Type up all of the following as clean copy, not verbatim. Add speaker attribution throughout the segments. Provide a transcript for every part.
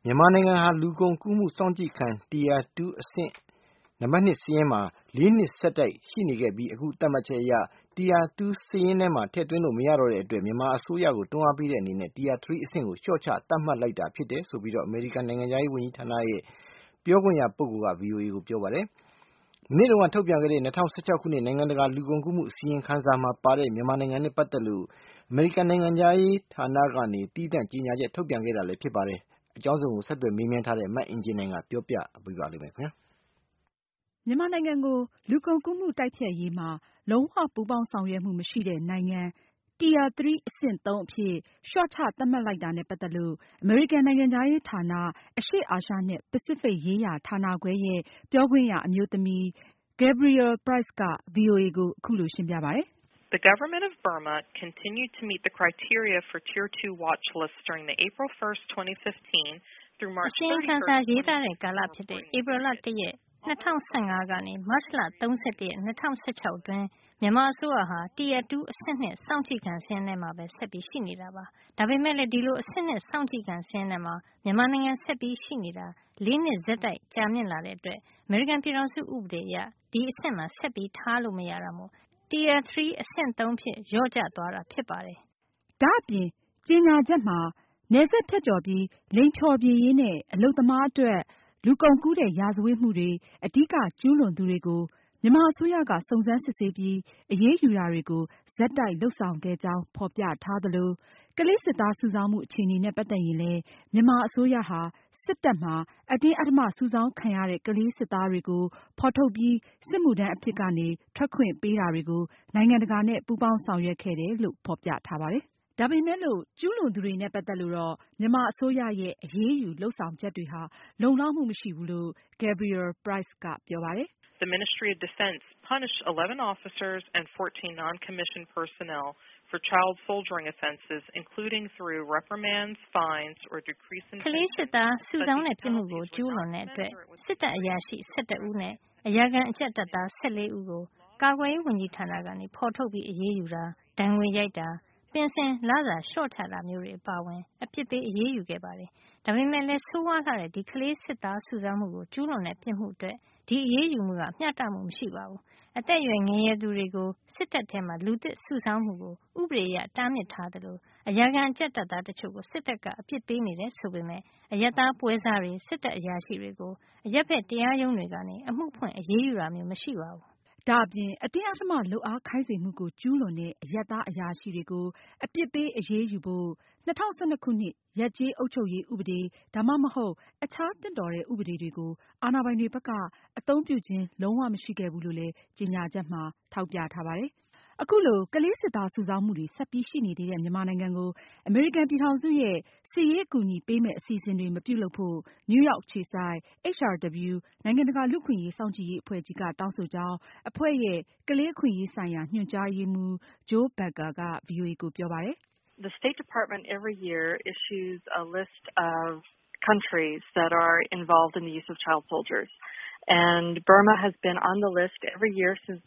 Speaker 1: မြန်မာနိုင်ငံဟာလူကုန်ကူးမှုစောင့်ကြည့်ခံ Tier 2 အဆင့်နံပါတ်2စာရင်းမှာ4 နှစ်ဆက်တိုက်ရှိနေခဲ့ပြီးအခုသတ်မှတ်ချက်အရ Tier 2 စာရင်းထဲမှာထည့်သွင်းလို့မရတော့တဲ့အတွက်မြန်မာအစိုးရကိုတွန်းအားပေးတဲ့အနေနဲ့ Tier 3 အဆင့်ကိုလျှော့ချသတ်မှတ်လိုက်တာဖြစ်တယ်ဆိုပြီးအမေရိကန်နိုင်ငံခြားရေးဝန်ကြီးဌာနရဲ့ပြောခွင့်ရပုဂ္ဂိုလ်က VOA ကိုပြောပါတယ်။မနေ့တုန်းကထုတ်ပြန်ခဲ့တဲ့2016ခုနှစ်နိုင်ငံတကာလူကုန်ကူးမှုအစီရင်ခံစာမှာပါတဲ့မြန်မာနိုင်ငံနဲ့ပတ်သက်လို့အမေရိကန်နိုင်ငံခြားရေးဌာနကနေသီးသန့်ကြေညာချက်ထုတ်ပြန်ခဲ့တာလည်းဖြစ်ပါတယ်။အကြောင်းစုံကိုဆက်သွယ်မေးမြန်းထားတဲ့မအင်ကြင်းနိုင်ကပြောပြပေးပါလိမ့်မယ်ခင်ဗျာ
Speaker 2: ။မြန်မာနိုင်ငံကိုလူကုန်ကူးမှုတိုက်ဖျက်ရေးမှာလုံးဝပူးပေါင်းဆောင်ရွက်မှုမရှိတဲ့နိုင်ငံ Tier 3 အဆင့် 3 အဖြစ်လျှော့ချသတ်မှတ်လိုက်တာနဲ့ပတ်သက်လို့အမေရိကန်နိုင်ငံခြားရေးဌာန အရှေ့အာရှနဲ့ပစိဖိတ်ရေးရာဌာနခွဲရဲ့ပြောခွင့်ရအမျိုးသမီး Gabrielle Price က VOA ကိုအခုလိုရှင်းပြပါတယ်
Speaker 3: ။ The government of Burma continued to meet the criteria for Tier 2 watch list during the April 1st, 2015 through March 31st.
Speaker 4: အစီရင်ခံစာရေးသားတဲ့ကာလဖြစ်တဲ့ဧပြီလ 1 ရက် 2015 ကနေမတ်လ 31 ရက် 2016 အတွင်းမြန်မာအစိုးရဟာ Tier 2 အဆင့် 2 စောင့်ကြည့်ခံစာရင်းထဲမှာပဲဆက်ပြီးရှိနေတာပါ။ဒါပေမဲ့လည်းဒီလိုအဆင့် 2 စောင့်ကြည့်ခံစာရင်းထဲမှာမြန်မာနိုင်ငံဆက်ပြီးရှိနေတာ 4 နှစ်ဆက်တိုက်ကြာမြင့်လာတဲ့အတွက်အမေရိကန်ပြည်ထောင်စုဥပဒေအရဒီအဆင့်မှာဆက်ပြီးထားလို့မရတာမို့ Tier 3 အဆင့် 3 ဖြစ်လျော့ကျသွားတာဖြစ်ပါတယ်
Speaker 2: ။ဒါ့အပြင်ကြေညာချက်မှာနယ်စပ်ဖြတ်ကျော်ပြီးလိင်ဖျော်ဖြေရေးနဲ့အလုပ်သမားအတွက်လူကုန်ကူးတဲ့ရာဇဝတ်မှုတွေအဓိကကျူးလွန်သူတွေကိုမြန်မာအစိုးရကစုံစမ်းစစ်ဆေးပြီးအရေးယူတာတွေကိုဆက်တိုက်လုပ်ဆောင်ခဲ့ကြောင်းဖေါ်ပြထားသလိုကလေးစစ်သားစုဆောင်းမှုအခြေအနေနဲ့ပတ်သက်ရင်လည်းမြန်မာအစိုးရဟာစစ်တပ်မှာအတင်းအဓမ္မစုဆောင်းခံရတဲ့ကလေးစစ်သားတွေကိုဖေါ်ထုတ်ပြီးစစ်မှုထမ်းအဖြစ်ကနေထွက်ခွင့်ပေးတာတွေကိုနိုင်ငံတကာနဲ့ပူးပေါင်းဆောင်ရွက်ခဲ့တယ်လို့ဖေါ်ပြထားပါတယ်။ဒါပေမဲ့လို့ကျူးလွန်သူတွေနဲ့ပတ်သက်လို့တော့မြန်မာအစိုးရရဲ့အရေးယူလုပ်ဆောင်ချက်တွေဟာလုံလောက်မှုမရှိဘူးလို့ Gabrielle Price ကပြောပါတယ်
Speaker 3: ။ The Ministry of Defense punished 11 officers and 14 non-commissioned personnel for child soldiering offenses, including through reprimands, fines, or decrease in
Speaker 4: ကလေးစစ်သားစုဆောင်းတဲ့ပြစ်မှုကိုကျူးလွန်တဲ့အတွက်စစ်တပ်အရာရှိ11ဦးနဲ့အရာခံအကြပ်တပ်သား14ဦးကိုကာကွယ်ရေးဝန်ကြီးဌာနကနေဖေါ်ထုတ်ပြီးအရေးယူတာဒဏ်ငွေရိုက်တာပင်စင်လစာလျှော့ချတာမျိုးတွေအပါအဝင်အပြစ်ပေးအရေးယူခဲ့ပါတယ်။ဒါပေမဲ့လည်းဆိုးဝါးလှတဲ့ဒီကလေးစစ်သားစုဆောင်းမှုကိုကျူးလွန်တဲ့ပြစ်မှုအတွက်ဒီအရေးယူမှုကမျှတမှုမရှိပါဘူး။အသက်အရွယ်ငယ်ရွယ်သူတွေကိုစစ်တပ်ထဲမှာလူသစ်စုဆောင်းမှုကိုဥပဒေအရတားမြစ်ထားသလိုအရာခံအကြပ်တပ်သားတချို့ကိုစစ်တပ်ကအပြစ်ပေးနေတယ်ဆိုပေမဲ့အရပ်သားပွဲစားတွေစစ်တပ်အရာရှိတွေကိုအရပ်ဘက်တရားရုံးတွေကနေအမှုဖွင့်အရေးယူတာမျိုးမရှိပါဘူး
Speaker 2: ။ဒါအပြင်အတင်းအဓမ္မလုပ်အားခိုင်းစေမှုကိုကျူးလွန်တဲ့အရပ်သားအရာရှိတွေကိုအပြစ်ပေးအရေးယူဖို့2012ခုနှစ်ရပ်ကျေးအုပ်ချုပ်ရေးဥပဒေဒါမှမဟုတ်အခြားသင့်တော်တဲ့ဥပဒေတွေကိုအာဏာပိုင်တွေဘက်ကအသုံးပြုခြင်းလုံးဝမရှိခဲ့ဘူးလို့လည်းကြေညာချက်မှာထောက်ပြထားပါတယ်။အခုလိုကလေးစစ်သားစုဆောင်းမှုတွေဆက်ပြီးရှိနေသေးတဲ့မြန်မာနိုင်ငံကိုအမေရိကန်ပြည်ထောင်စုရဲ့စစ်ရေးအကူအညီပေးမယ့်အစီအစဉ်တွေမပြုလုပ်ဖို့နယူးရောက်အခြေစိုက် HRW နိုင်ငံတကာလူ့အခွင့်အရေးစောင့်ကြည့်ရေးအဖွဲ့ကြီးကတောင်းဆိုကြောင်းအဖွဲ့ရဲ့ကလေးအခွင့်အရေးဆိုင်ရာညွှန်ကြားရေးမှူး Joe Becker က VOA ကိုပြောပါတယ်
Speaker 3: ။ The State Department every year issues a list of countries that are involved in the use of child soldiers and Burma has been on the list every year since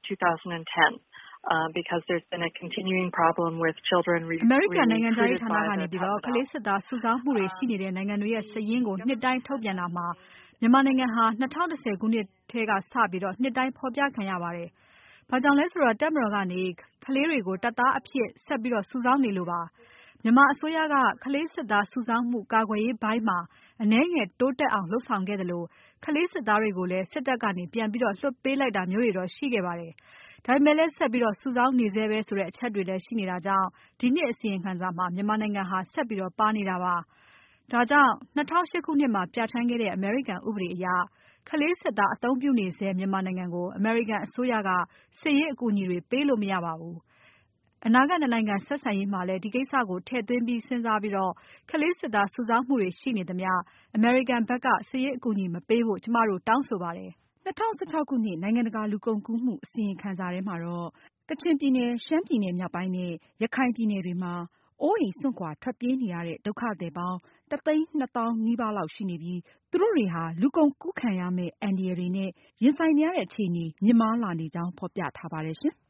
Speaker 3: 2010.Because there's been a continuing problem with children
Speaker 2: American နိုင်ငံခြားရေးဌာနကနေပြီးတော့ကလေးစစ်သားစုဆောင်းမှုတွေရှိနေတဲ့နိုင်ငံတွေရဲ့စာရင်းကိုနှစ်တိုင်းထုတ်ပြန်တာမှာမြန်မာနိုင်ငံဟာ2010ခုနှစ်ထဲကစပြီးတော့နှစ်တိုင်းဖော်ပြခံရပါတယ်။ဘာကြောင့်လဲဆိုတော့တပ်မတော်ကနေကလေးတွေကိုတပ်သားအဖြစ်ဆက်ပြီးတော့စုဆောင်းနေလို့ပါ။မြန်မာအစိုးရကကလေးစစ်သားစုဆောင်းမှုကာကွယ်ရေးဘိုင်းမှာအနည်းငယ်တိုးတက်အောင်လုပ်ဆောင်ခဲ့တယ်လို့ကလေးစစ်သားတွေကိုလည်းစစ်တပ်ကနေပြန်ပြီးတော့လွှတ်ပေးလိုက်တာမျိုးတွေတော့ရှိခဲ့ပါတယ်။ဒါပေမဲ့လည်းဆက်ပြီးတော့စုဆောင်းနေဆဲပဲဆိုတဲ့အချက်တွေလည်းရှိနေတာကြောင့်ဒီနှစ်အစီရင်ခံစာမှာမြန်မာနိုင်ငံဟာဆက်ပြီးတော့ပါနေတာပါ။ဒါကြောင့်2008ခုနှစ်မှာပြဌာန်းခဲ့တဲ့အမေရိကန်ဥပဒေအရကလေးစစ်သားအသုံးပြုနေဆဲမြန်မာနိုင်ငံကိုအမေရိကန်အစိုးရကစစ်ရေးအကူအညီတွေပေးလို့မရပါဘူး။အနာဂတ်နိုင်ငံဆက်ဆံရေးမှာလည်းဒီကိစ္စကိုထည့်သွင်းပြီးစဉ်းစားပြီးတော့ကလေးစစ်သားစုဆောင်းမှုတွေရှိနေသမျှအမေရိကန်ဘက်ကစစ်ရေးအကူအညီမပေးဖို့ကျမတို့တောင်းဆိုပါတယ်။2016ခုနှစ်နိုင်ငံတကာလူကုန်ကူးမှုအစီရင်ခံစာထဲမှာတော့ကချင်ပြည်နယ်၊ရှမ်းပြည်နယ်မြောက်ပိုင်းနဲ့ရခိုင်ပြည်နယ်တွေမှာအိုးအိမ်စွန့်ခွာထွက်ပြေးနေရတဲ့ဒုက္ခသည်ပေါင်း1,200,000 နီးပါးလောက်ရှိနေပြီးသူတို့တွေဟာလူကုန်ကူးခံရမယ့်အန္တရာယ်တွေနဲ့ရင်ဆိုင်နေရတဲ့အခြေအနေမြင့်မားလာနေကြောင်းဖေါ်ပြထားပါတယ်ရှင်။